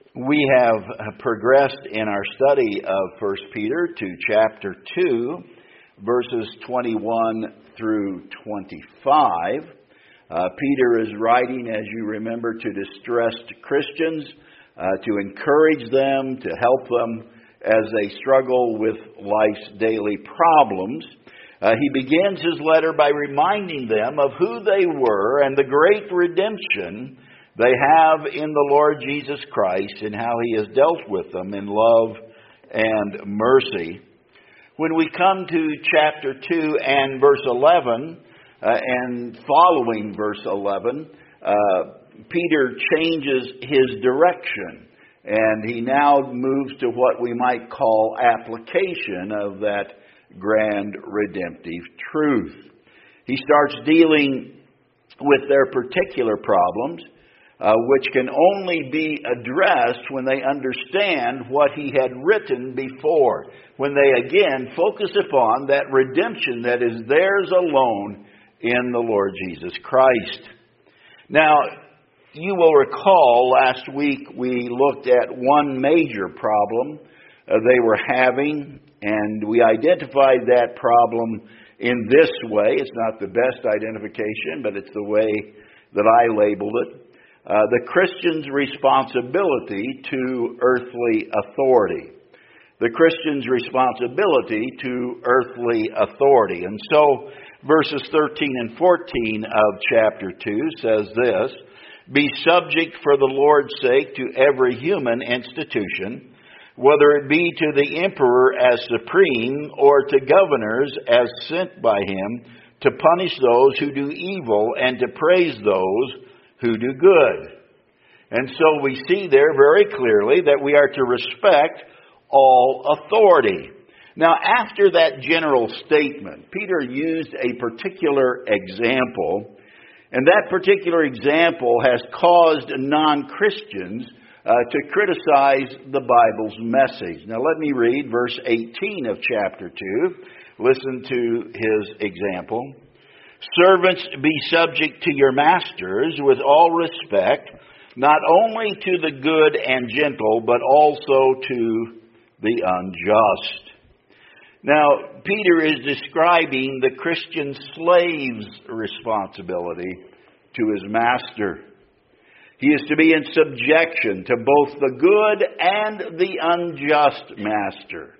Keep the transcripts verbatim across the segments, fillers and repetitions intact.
We have progressed in our study of First Peter to chapter two, verses twenty-one through twenty-five. Uh, Peter is writing, as you remember, to distressed Christians, uh, to encourage them, to help them as they struggle with life's daily problems. Uh, he begins his letter by reminding them of who they were and the great redemption they have in the Lord Jesus Christ and how He has dealt with them in love and mercy. When we come to chapter two and verse eleven, uh, and following verse eleven, uh, Peter changes his direction, and he now moves to what we might call application of that grand redemptive truth. He starts dealing with their particular problems, Uh, which can only be addressed when they understand what he had written before, when they again focus upon that redemption that is theirs alone in the Lord Jesus Christ. Now, you will recall last week we looked at one major problem uh, they were having, and we identified that problem in this way. It's not the best identification, but it's the way that I labeled it. Uh, the Christian's responsibility to earthly authority. The Christian's responsibility to earthly authority. And so, verses thirteen and fourteen of chapter two says this: "Be subject for the Lord's sake to every human institution, whether it be to the emperor as supreme, or to governors as sent by him, to punish those who do evil and to praise those who do good." And so we see there very clearly that we are to respect all authority. Now, after that general statement, Peter used a particular example, and that particular example has caused non-Christians uh, to criticize the Bible's message. Now, let me read verse eighteen of chapter two. Listen to his example. "Servants, be subject to your masters with all respect, not only to the good and gentle, but also to the unjust." Now, Peter is describing the Christian slave's responsibility to his master. He is to be in subjection to both the good and the unjust master.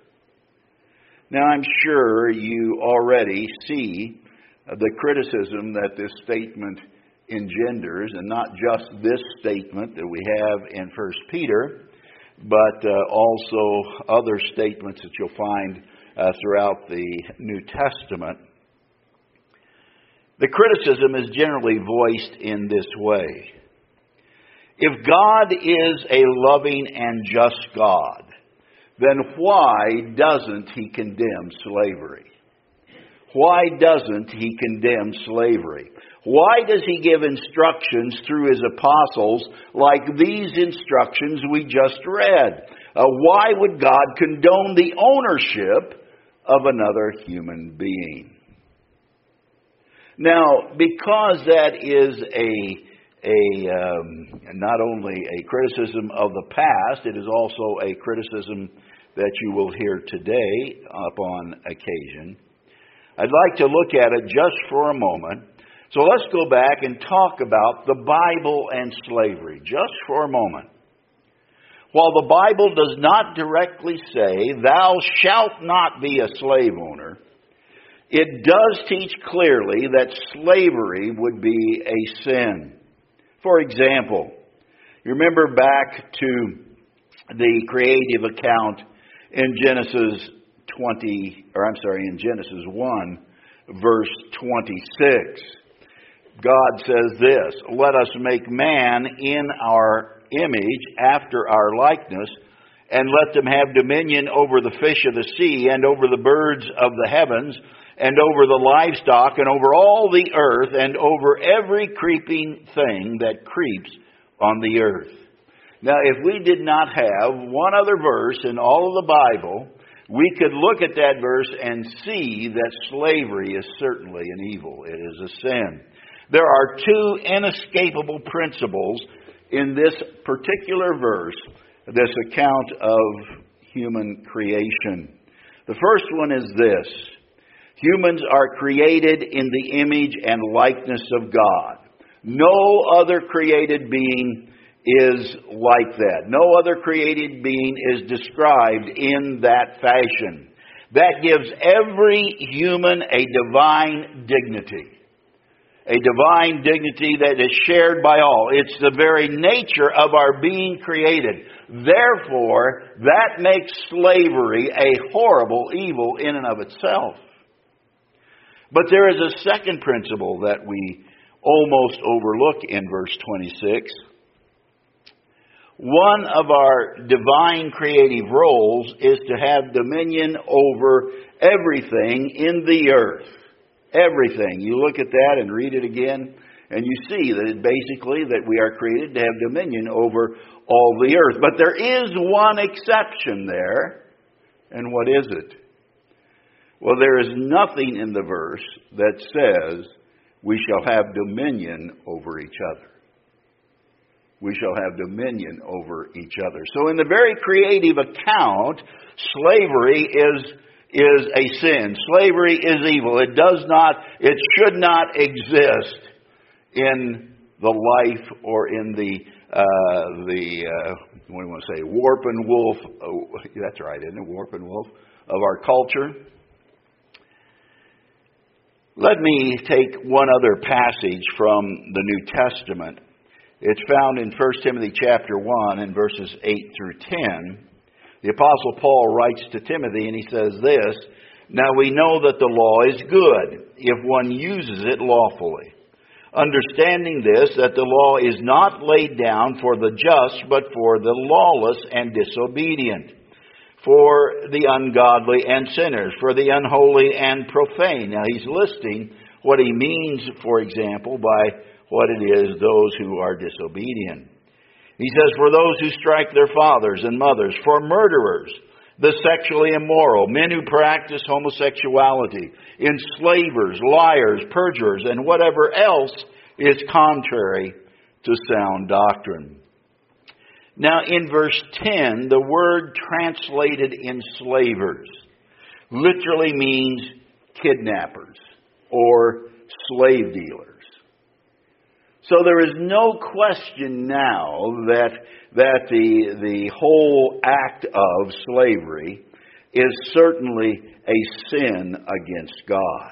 Now, I'm sure you already see the criticism that this statement engenders, and not just this statement that we have in First Peter, but uh, also other statements that you'll find uh, throughout the New Testament. The criticism is generally voiced in this way: if God is a loving and just God, then why doesn't He condemn slavery? Why doesn't He condemn slavery? Why does He give instructions through His apostles like these instructions we just read? Uh, why would God condone the ownership of another human being? Now, because that is a, a um, not only a criticism of the past, it is also a criticism that you will hear today upon occasion. I'd like to look at it just for a moment. So let's go back and talk about the Bible and slavery, just for a moment. While the Bible does not directly say, "Thou shalt not be a slave owner," it does teach clearly that slavery would be a sin. For example, you remember back to the creative account in Genesis twenty, or I'm sorry, in Genesis one, verse twenty-six. God says this: "Let us make man in our image, after our likeness, and let them have dominion over the fish of the sea, and over the birds of the heavens, and over the livestock, and over all the earth, and over every creeping thing that creeps on the earth." Now, if we did not have one other verse in all of the Bible, we could look at that verse and see that slavery is certainly an evil. It is a sin. There are two inescapable principles in this particular verse this account of human creation. The first one is this: humans are created in the image and likeness of God. No other created being is like that. No other created being is described in that fashion. That gives every human a divine dignity. A divine dignity that is shared by all. It's the very nature of our being created. Therefore, that makes slavery a horrible evil in and of itself. But there is a second principle that we almost overlook in verse twenty-six. One of our divine creative roles is to have dominion over everything in the earth. Everything. You look at that and read it again, and you see that it basically that we are created to have dominion over all the earth. But there is one exception there. And what is it? Well, there is nothing in the verse that says we shall have dominion over each other. We shall have dominion over each other. So in the very creative account, slavery is, is a sin. Slavery is evil. It does not, it should not exist in the life or in the, uh, the uh, what do you want to say, warp and woof, oh, that's right, isn't it, warp and woof, of our culture. Let me take one other passage from the New Testament. It's found in First Timothy chapter one and verses eight through ten. The Apostle Paul writes to Timothy and he says this: "Now we know that the law is good if one uses it lawfully, understanding this, that the law is not laid down for the just, but for the lawless and disobedient, for the ungodly and sinners, for the unholy and profane." Now he's listing what he means, for example, by what it is those who are disobedient. He says, "For those who strike their fathers and mothers, for murderers, the sexually immoral, men who practice homosexuality, enslavers, liars, perjurers, and whatever else is contrary to sound doctrine." Now in verse ten, the word translated enslavers literally means kidnappers or slave dealers. So there is no question now that, that the, the whole act of slavery is certainly a sin against God.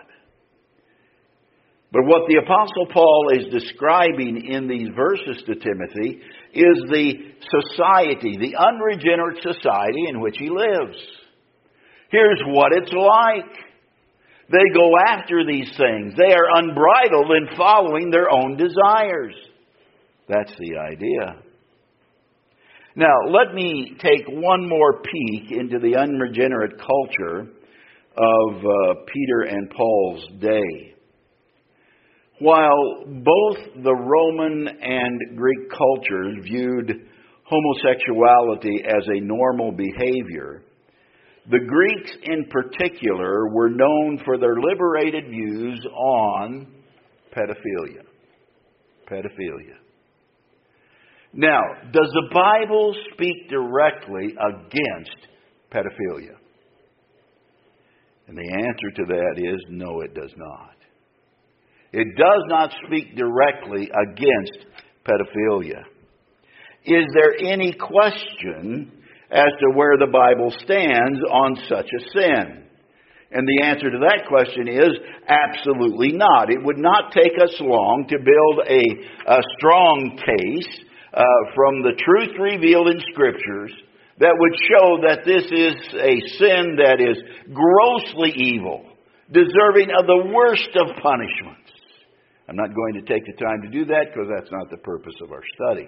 But what the Apostle Paul is describing in these verses to Timothy is the society, the unregenerate society in which he lives. Here's what it's like. They go after these things. They are unbridled in following their own desires. That's the idea. Now, let me take one more peek into the unregenerate culture of uh, Peter and Paul's day. While both the Roman and Greek cultures viewed homosexuality as a normal behavior, the Greeks in particular were known for their liberated views on pedophilia. Pedophilia. Now, does the Bible speak directly against pedophilia? And the answer to that is no, it does not. It does not speak directly against pedophilia. Is there any question as to where the Bible stands on such a sin? And the answer to that question is absolutely not. It would not take us long to build a, a strong case uh, from the truth revealed in Scriptures that would show that this is a sin that is grossly evil, deserving of the worst of punishments. I'm not going to take the time to do that because that's not the purpose of our study.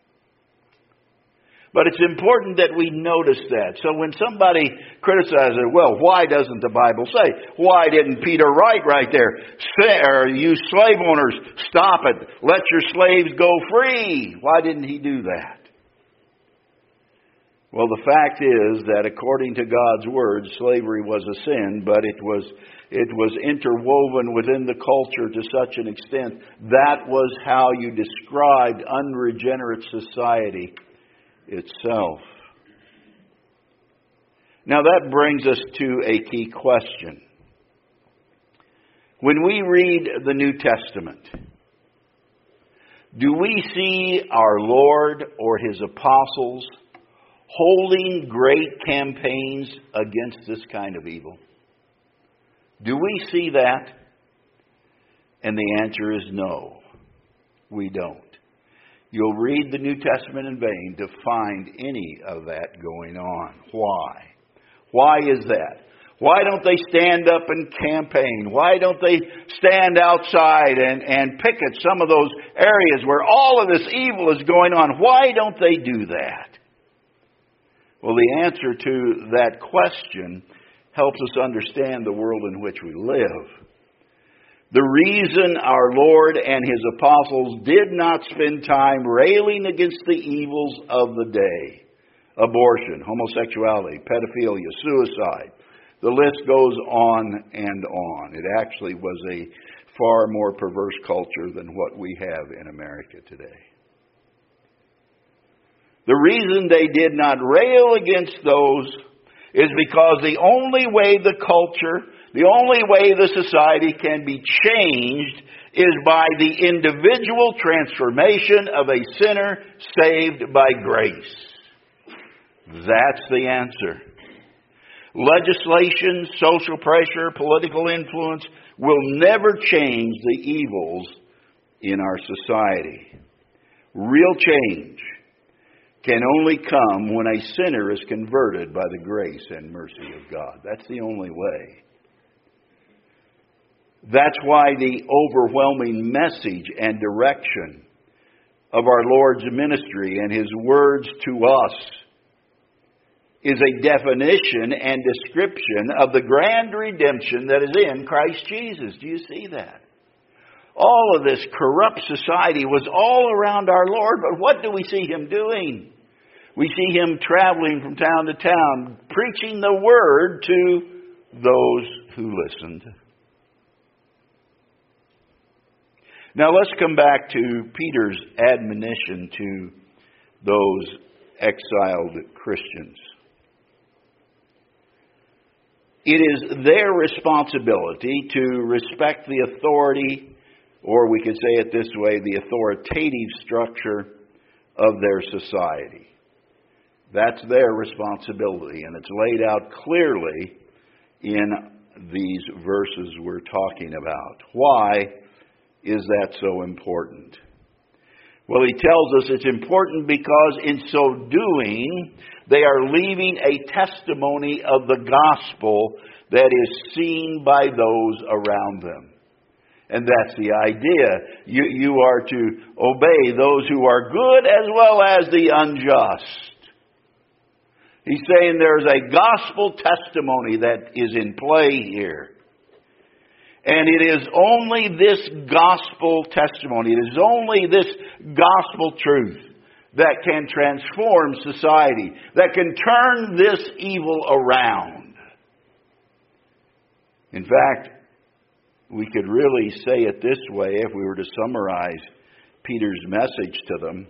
But it's important that we notice that. So when somebody criticizes, well, why doesn't the Bible say? Why didn't Peter write right there? Say, or you slave owners, stop it. Let your slaves go free. Why didn't he do that? Well, the fact is that according to God's Word, slavery was a sin, but it was it was interwoven within the culture to such an extent that was how you described unregenerate society itself. Now that brings us to a key question. When we read the New Testament, do we see our Lord or His apostles holding great campaigns against this kind of evil? Do we see that? And the answer is no, we don't. You'll read the New Testament in vain to find any of that going on. Why? Why is that? Why don't they stand up and campaign? Why don't they stand outside and, and picket some of those areas where all of this evil is going on? Why don't they do that? Well, the answer to that question helps us understand the world in which we live. The reason our Lord and His apostles did not spend time railing against the evils of the day, abortion, homosexuality, pedophilia, suicide, the list goes on and on. It actually was a far more perverse culture than what we have in America today. The reason they did not rail against those is because the only way the culture, the only way the society can be changed is by the individual transformation of a sinner saved by grace. That's the answer. Legislation, social pressure, political influence will never change the evils in our society. Real change can only come when a sinner is converted by the grace and mercy of God. That's the only way. That's why the overwhelming message and direction of our Lord's ministry and His words to us is a definition and description of the grand redemption that is in Christ Jesus. Do you see that? All of this corrupt society was all around our Lord, but what do we see Him doing? We see Him traveling from town to town, preaching the Word to those who listened. Now let's come back to Peter's admonition to those exiled Christians. It is their responsibility to respect the authority, or we could say it this way, the authoritative structure of their society. That's their responsibility, and it's laid out clearly in these verses we're talking about. Why is that so important? Well, he tells us it's important because in so doing, they are leaving a testimony of the gospel that is seen by those around them. And that's the idea. You, you are to obey those who are good as well as the unjust. He's saying there's a gospel testimony that is in play here. And it is only this gospel testimony, it is only this gospel truth that can transform society, that can turn this evil around. In fact, we could really say it this way if we were to summarize Peter's message to them.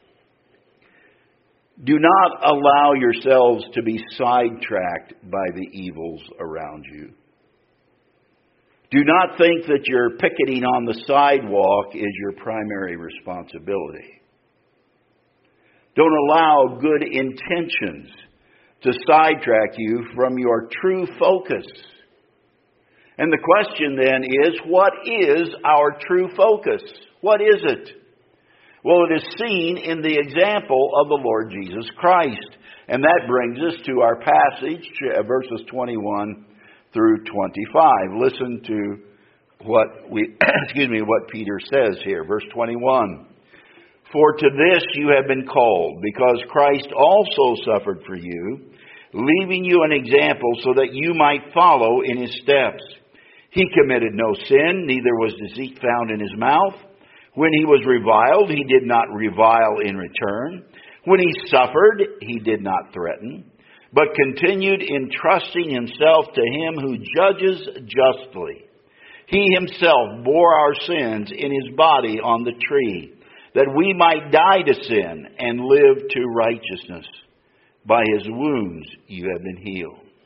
Do not allow yourselves to be sidetracked by the evils around you. Do not think that your picketing on the sidewalk is your primary responsibility. Don't allow good intentions to sidetrack you from your true focus. And the question then is, what is our true focus? What is it? Well, it is seen in the example of the Lord Jesus Christ. And that brings us to our passage, verses twenty-one through twenty-five. Listen to what we excuse me, what Peter says here, verse twenty-one. For to this you have been called, because Christ also suffered for you, leaving you an example so that you might follow in His steps. He committed no sin, neither was deceit found in His mouth. When He was reviled, He did not revile in return. When He suffered, He did not threaten, but continued entrusting Himself to Him who judges justly. He Himself bore our sins in His body on the tree, that we might die to sin and live to righteousness. By His wounds you have been healed.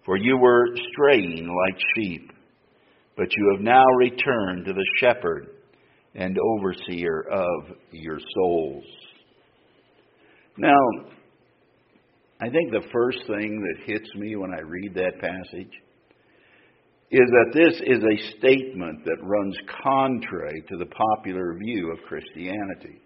For you were straying like sheep, but you have now returned to the shepherd and overseer of your souls. Now, I think the first thing that hits me when I read that passage is that this is a statement that runs contrary to the popular view of Christianity.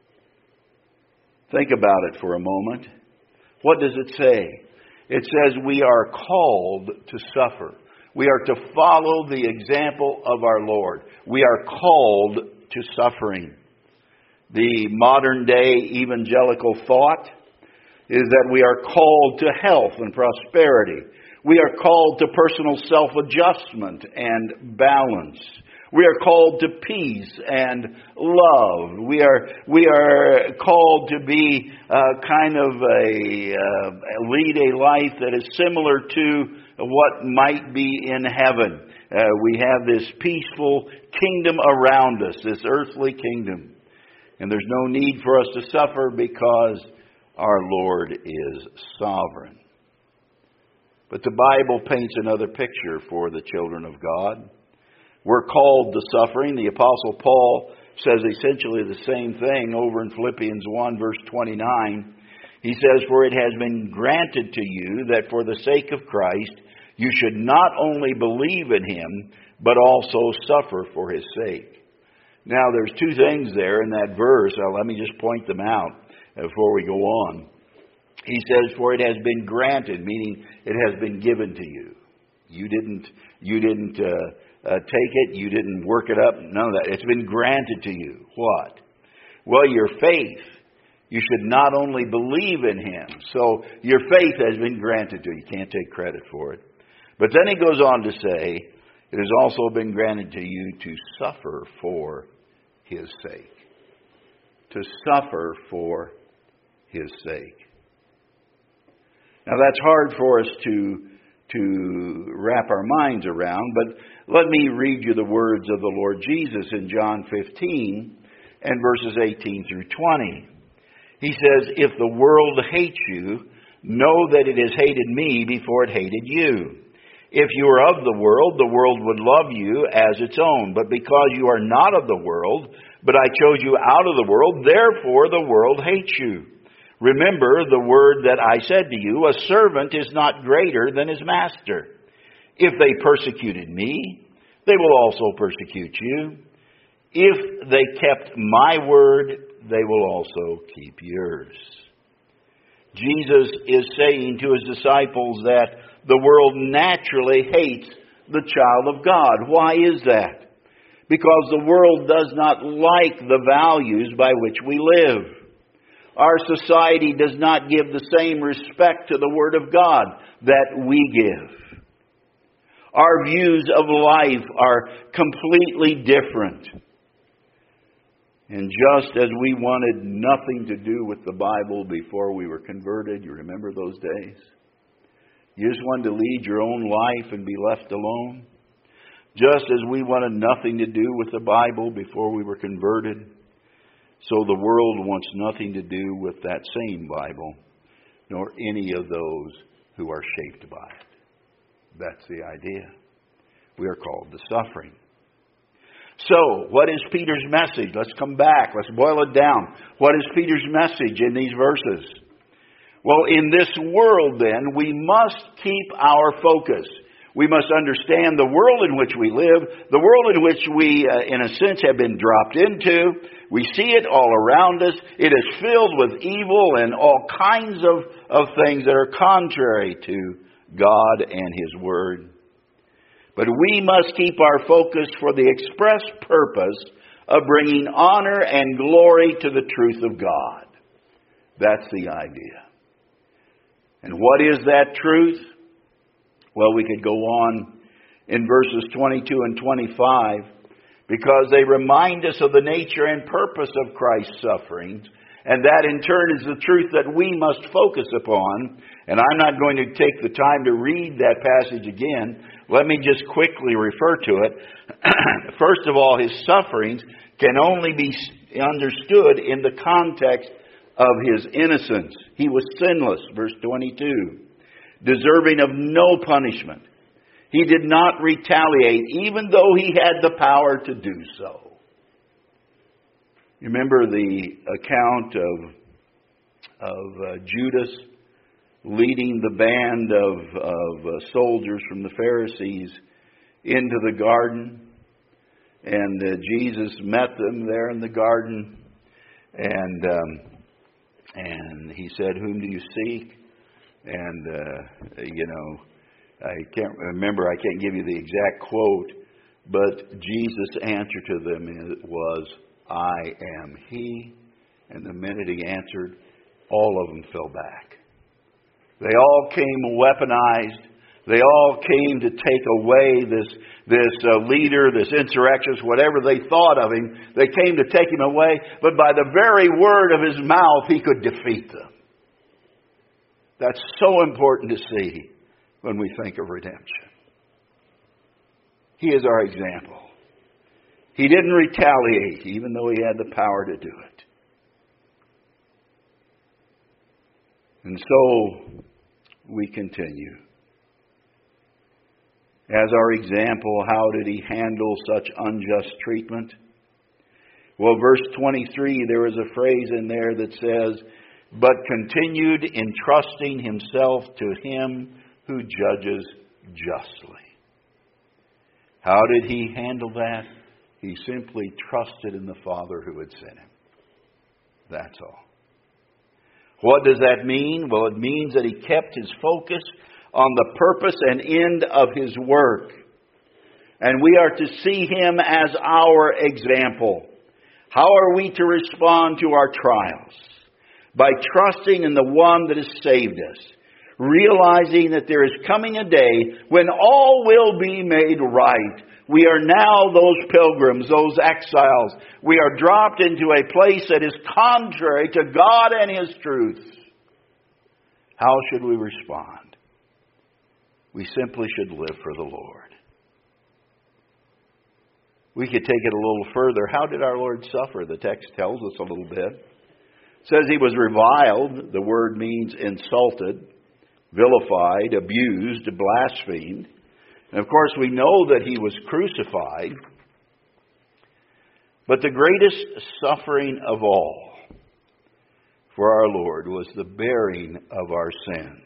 Think about it for a moment. What does it say? It says we are called to suffer. We are to follow the example of our Lord. We are called to suffering. The modern day evangelical thought is that we are called to health and prosperity. We are called to personal self-adjustment and balance. We are called to peace and love. We are we are called to be uh, kind of a uh, lead a life that is similar to what might be in heaven. Uh, we have this peaceful kingdom around us, this earthly kingdom. And there's no need for us to suffer because our Lord is sovereign. But the Bible paints another picture for the children of God. We're called to suffering. The Apostle Paul says essentially the same thing over in Philippians one, verse twenty-nine. He says, "For it has been granted to you that for the sake of Christ you should not only believe in Him, but also suffer for His sake." Now, there's two things there in that verse. Now, let me just point them out before we go on. He says, "For it has been granted," meaning it has been given to you. You didn't, you didn't uh, uh, take it. You didn't work it up. None of that. It's been granted to you. What? Well, your faith. You should not only believe in Him. So your faith has been granted to you. You can't take credit for it. But then he goes on to say, it has also been granted to you to suffer for His sake. To suffer for His sake. Now that's hard for us to, to wrap our minds around, but let me read you the words of the Lord Jesus in John fifteen and verses eighteen through twenty. He says, "If the world hates you, know that it has hated me before it hated you. If you were of the world, the world would love you as its own. But because you are not of the world, but I chose you out of the world, therefore the world hates you. Remember the word that I said to you, a servant is not greater than his master. If they persecuted me, they will also persecute you. If they kept my word, they will also keep yours." Jesus is saying to His disciples that the world naturally hates the child of God. Why is that? Because the world does not like the values by which we live. Our society does not give the same respect to the Word of God that we give. Our views of life are completely different. And just as we wanted nothing to do with the Bible before we were converted, you remember those days? You just wanted to lead your own life and be left alone. Just as we wanted nothing to do with the Bible before we were converted, so the world wants nothing to do with that same Bible, nor any of those who are shaped by it. That's the idea. We are called to suffering. So, what is Peter's message? Let's come back. Let's boil it down. What is Peter's message in these verses? Well, in this world, then, we must keep our focus. We must understand the world in which we live, the world in which we, uh, in a sense, have been dropped into. We see it all around us. It is filled with evil and all kinds of, of things that are contrary to God and His Word. But we must keep our focus for the express purpose of bringing honor and glory to the truth of God. That's the idea. And what is that truth? Well, we could go on in verses twenty-two and twenty-five because they remind us of the nature and purpose of Christ's sufferings. And that in turn is the truth that we must focus upon. And I'm not going to take the time to read that passage again. Let me just quickly refer to it. First of all, His sufferings can only be understood in the context of His innocence. He was sinless, verse twenty-two. deserving of no punishment. He did not retaliate, even though he had the power to do so. You remember the account of, of uh, Judas leading the band of, of uh, soldiers from the Pharisees into the garden? And uh, Jesus met them there in the garden. And um, and he said, "Whom do you seek?" And, uh, you know, I can't remember, I can't give you the exact quote, but Jesus' answer to them was, "I am he." And the minute he answered, all of them fell back. They all came weaponized. They all came to take away this, this uh, leader, this insurrectionist, whatever they thought of him. They came to take him away, but by the very word of his mouth, he could defeat them. That's so important to see when we think of redemption. He is our example. He didn't retaliate, even though he had the power to do it. And so we continue. As our example, how did he handle such unjust treatment? Well, verse twenty-three, there is a phrase in there that says, "But continued entrusting himself to him who judges justly." How did he handle that? He simply trusted in the Father who had sent him. That's all. What does that mean? Well, it means that he kept his focus on the purpose and end of his work. And we are to see him as our example. How are we to respond to our trials? By trusting in the one that has saved us. Realizing that there is coming a day when all will be made right. We are now those pilgrims, those exiles. We are dropped into a place that is contrary to God and His truth. How should we respond? We simply should live for the Lord. We could take it a little further. How did our Lord suffer? The text tells us a little bit. It says he was reviled. The word means insulted, vilified, abused, blasphemed. And of course, we know that he was crucified. But the greatest suffering of all for our Lord was the bearing of our sins.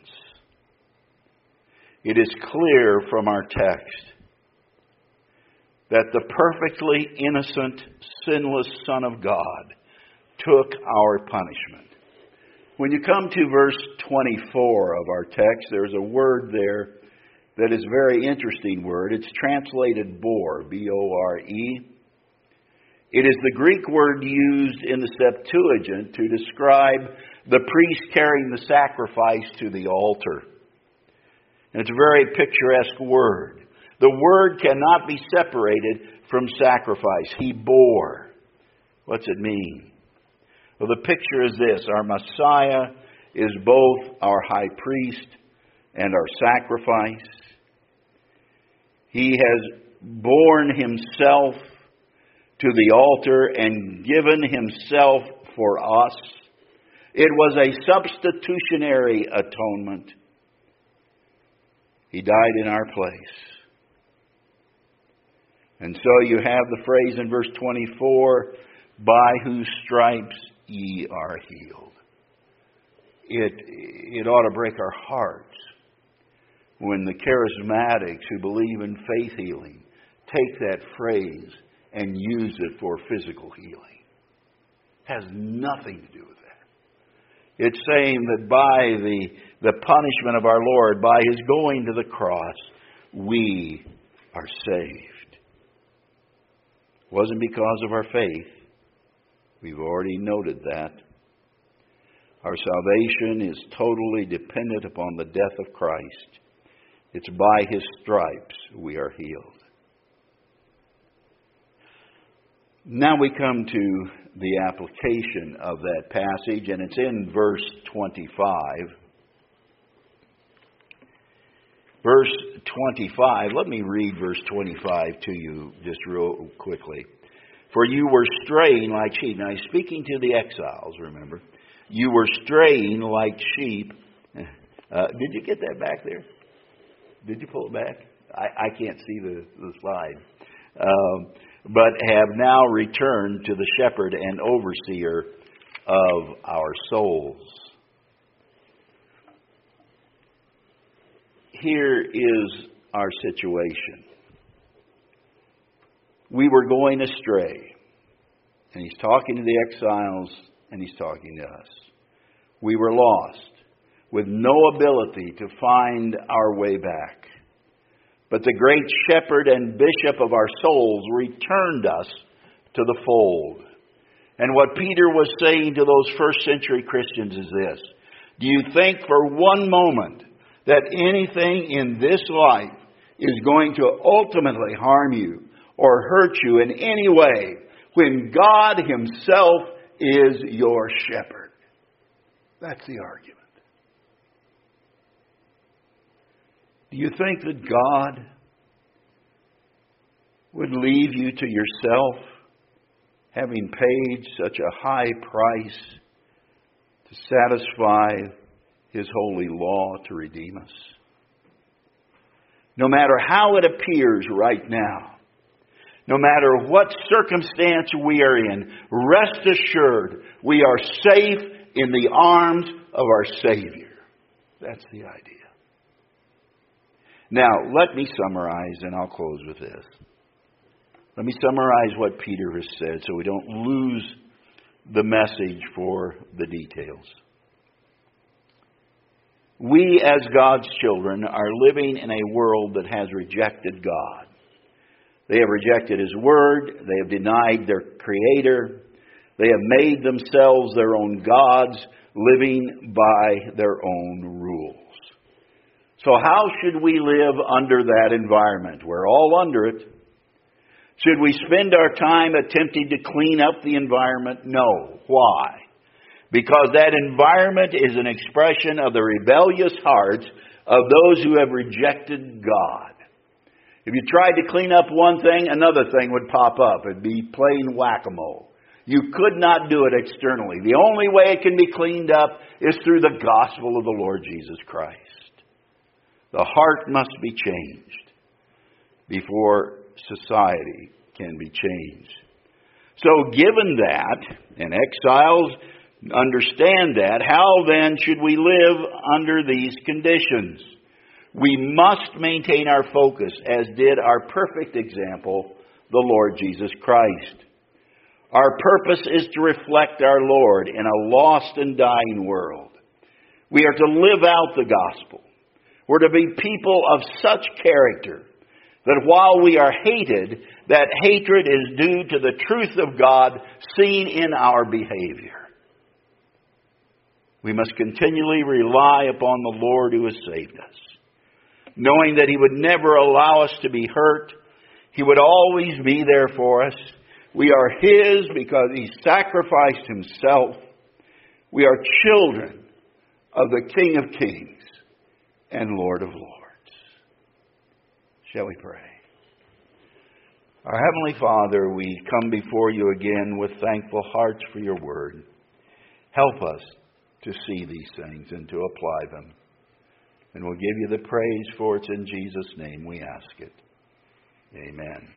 It is clear from our text that the perfectly innocent, sinless Son of God took our punishment. When you come to verse twenty-four of our text, there's a word there that is a very interesting word. It's translated bore, B O R E. It is the Greek word used in the Septuagint to describe the priest carrying the sacrifice to the altar. And it's a very picturesque word. The word cannot be separated from sacrifice. He bore. What's it mean? Well, the picture is this. Our Messiah is both our high priest and our sacrifice. He has borne himself to the altar and given himself for us. It was a substitutionary atonement. He died in our place. And so you have the phrase in verse twenty-four, by whose stripes ye are healed. It, it ought to break our hearts when the charismatics who believe in faith healing take that phrase and use it for physical healing. It has nothing to do with that. It's saying that by the, the punishment of our Lord, by His going to the cross, we are saved. It wasn't because of our faith. We've already noted that. Our salvation is totally dependent upon the death of Christ. It's by His stripes we are healed. Now we come to the application of that passage, and it's in verse twenty-five. Verse twenty-five, let me read verse twenty-five to you just real quickly. For you were straying like sheep. Now he's speaking to the exiles, remember. You were straying like sheep. Uh, did you get that back there? Did you pull it back? I, I can't see the, the slide. Um, but have now returned to the shepherd and overseer of our souls. Here is our situation. We were going astray. And he's talking to the exiles, and he's talking to us. We were lost, with no ability to find our way back. But the great shepherd and bishop of our souls returned us to the fold. And what Peter was saying to those first century Christians is this: do you think for one moment that anything in this life is going to ultimately harm you or hurt you in any way when God Himself is your shepherd? That's the argument. Do you think that God would leave you to yourself, having paid such a high price to satisfy His holy law to redeem us? No matter how it appears right now, no matter what circumstance we are in, rest assured we are safe in the arms of our Savior. That's the idea. Now, let me summarize, and I'll close with this. Let me summarize what Peter has said so we don't lose the message for the details. We, as God's children, are living in a world that has rejected God. They have rejected His Word. They have denied their Creator. They have made themselves their own gods, living by their own rules. So how should we live under that environment? We're all under it. Should we spend our time attempting to clean up the environment? No. Why? Because that environment is an expression of the rebellious hearts of those who have rejected God. If you tried to clean up one thing, another thing would pop up. It'd be plain whack-a-mole. You could not do it externally. The only way it can be cleaned up is through the gospel of the Lord Jesus Christ. The heart must be changed before society can be changed. So given that, and exiles understand that, how then should we live under these conditions? We must maintain our focus, as did our perfect example, the Lord Jesus Christ. Our purpose is to reflect our Lord in a lost and dying world. We are to live out the gospel. We're to be people of such character that while we are hated, that hatred is due to the truth of God seen in our behavior. We must continually rely upon the Lord who has saved us, knowing that He would never allow us to be hurt. He would always be there for us. We are His because He sacrificed Himself. We are children of the King of Kings and Lord of Lords. Shall we pray? Our Heavenly Father, we come before You again with thankful hearts for Your word. Help us to see these things and to apply them. And we'll give You the praise, for it's in Jesus' name we ask it. Amen.